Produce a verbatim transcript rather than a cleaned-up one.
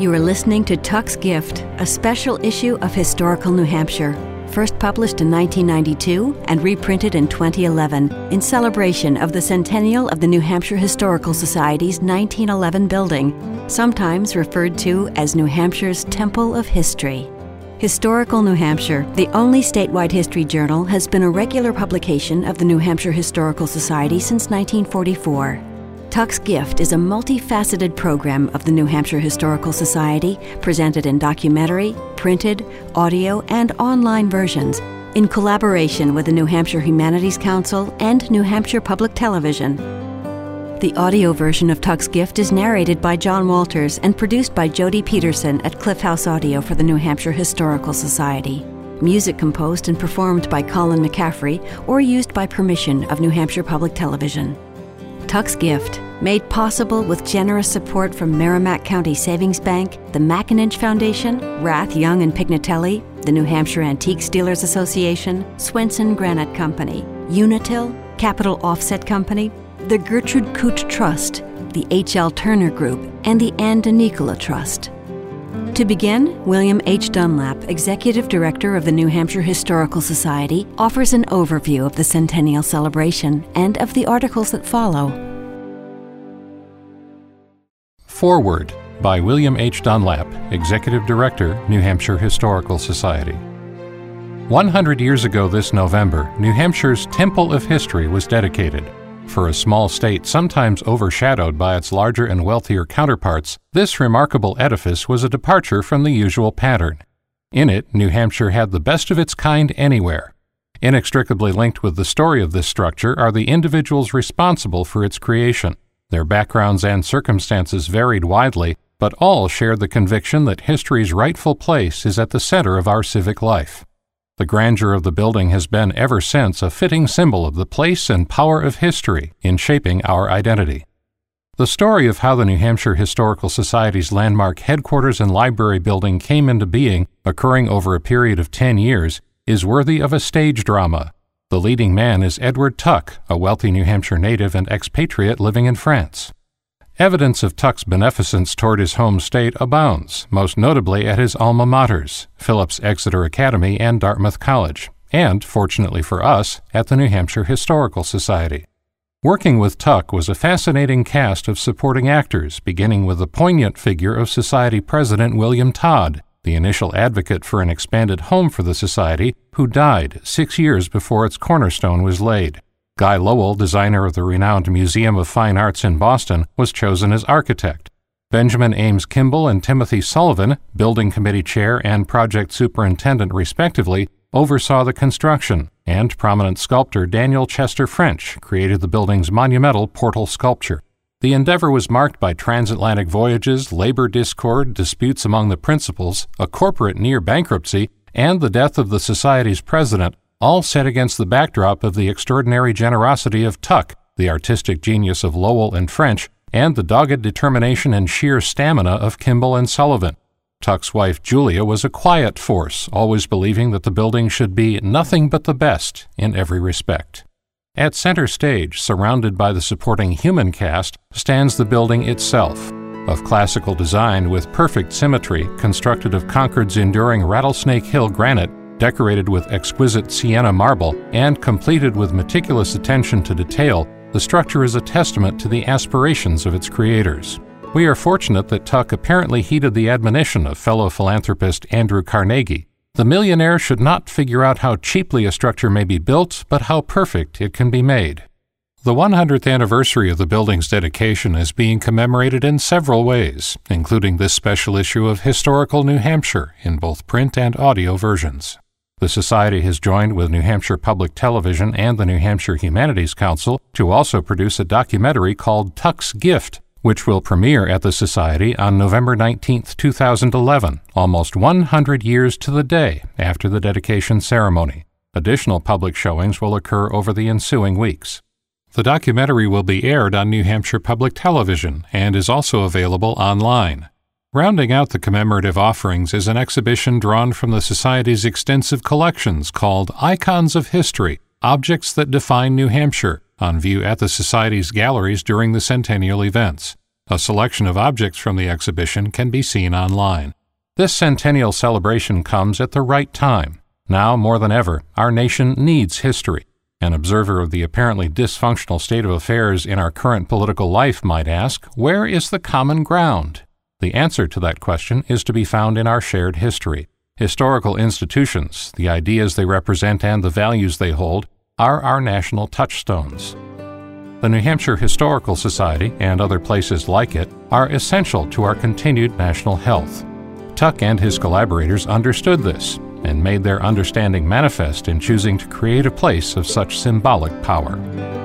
You are listening to Tuck's Gift, a special issue of Historical New Hampshire, first published in nineteen ninety-two and reprinted in twenty eleven in celebration of the centennial of the New Hampshire Historical Society's nineteen eleven building, sometimes referred to as New Hampshire's Temple of History. Historical New Hampshire, the only statewide history journal, has been a regular publication of the New Hampshire Historical Society since nineteen forty-four. Tuck's Gift is a multifaceted program of the New Hampshire Historical Society, presented in documentary, printed, audio, and online versions, in collaboration with the New Hampshire Humanities Council and New Hampshire Public Television. The audio version of Tuck's Gift is narrated by John Walters and produced by Jody Peterson at Cliff House Audio for the New Hampshire Historical Society. Music composed and performed by Colin McCaffrey or used by permission of New Hampshire Public Television. Tuck's Gift, made possible with generous support from Merrimack County Savings Bank, the Macinich Foundation, Rath, Young and Pignatelli, the New Hampshire Antiques Dealers Association, Swenson Granite Company, Unitil, Capital Offset Company, the Gertrude Coote Trust, the H L Turner Group, and the Anne DeNicola Trust. To begin, William H. Dunlap, Executive Director of the New Hampshire Historical Society, offers an overview of the centennial celebration and of the articles that follow. Foreword by William H. Dunlap, Executive Director, New Hampshire Historical Society. one hundred years ago this November, New Hampshire's Temple of History was dedicated. For a small state sometimes overshadowed by its larger and wealthier counterparts, this remarkable edifice was a departure from the usual pattern. In it, New Hampshire had the best of its kind anywhere. Inextricably linked with the story of this structure are the individuals responsible for its creation. Their backgrounds and circumstances varied widely, but all shared the conviction that history's rightful place is at the center of our civic life. The grandeur of the building has been ever since a fitting symbol of the place and power of history in shaping our identity. The story of how the New Hampshire Historical Society's landmark headquarters and library building came into being, occurring over a period of ten years, is worthy of a stage drama. The leading man is Edward Tuck, a wealthy New Hampshire native and expatriate living in France. Evidence of Tuck's beneficence toward his home state abounds, most notably at his alma maters, Phillips Exeter Academy and Dartmouth College, and, fortunately for us, at the New Hampshire Historical Society. Working with Tuck was a fascinating cast of supporting actors, beginning with the poignant figure of Society President William Todd, the initial advocate for an expanded home for the Society, who died six years before its cornerstone was laid. Guy Lowell, designer of the renowned Museum of Fine Arts in Boston, was chosen as architect. Benjamin Ames Kimball and Timothy Sullivan, building committee chair and project superintendent respectively, oversaw the construction, and prominent sculptor Daniel Chester French created the building's monumental portal sculpture. The endeavor was marked by transatlantic voyages, labor discord, disputes among the principals, a corporate near bankruptcy, and the death of the Society's president, all set against the backdrop of the extraordinary generosity of Tuck, the artistic genius of Lowell and French, and the dogged determination and sheer stamina of Kimball and Sullivan. Tuck's wife Julia was a quiet force, always believing that the building should be nothing but the best in every respect. At center stage, surrounded by the supporting human cast, stands the building itself. Of classical design with perfect symmetry, constructed of Concord's enduring Rattlesnake Hill granite, decorated with exquisite sienna marble, and completed with meticulous attention to detail, the structure is a testament to the aspirations of its creators. We are fortunate that Tuck apparently heeded the admonition of fellow philanthropist Andrew Carnegie. The millionaire should not figure out how cheaply a structure may be built, but how perfect it can be made. The one hundredth anniversary of the building's dedication is being commemorated in several ways, including this special issue of Historical New Hampshire in both print and audio versions. The Society has joined with New Hampshire Public Television and the New Hampshire Humanities Council to also produce a documentary called Tuck's Gift, which will premiere at the Society on November nineteenth, two thousand eleven, almost one hundred years to the day after the dedication ceremony. Additional public showings will occur over the ensuing weeks. The documentary will be aired on New Hampshire Public Television and is also available online. Rounding out the commemorative offerings is an exhibition drawn from the Society's extensive collections called Icons of History, Objects that Define New Hampshire, on view at the Society's galleries during the centennial events. A selection of objects from the exhibition can be seen online. This centennial celebration comes at the right time. Now, more than ever, our nation needs history. An observer of the apparently dysfunctional state of affairs in our current political life might ask, where is the common ground? The answer to that question is to be found in our shared history. Historical institutions, the ideas they represent and the values they hold, are our national touchstones. The New Hampshire Historical Society and other places like it are essential to our continued national health. Tuck and his collaborators understood this and made their understanding manifest in choosing to create a place of such symbolic power.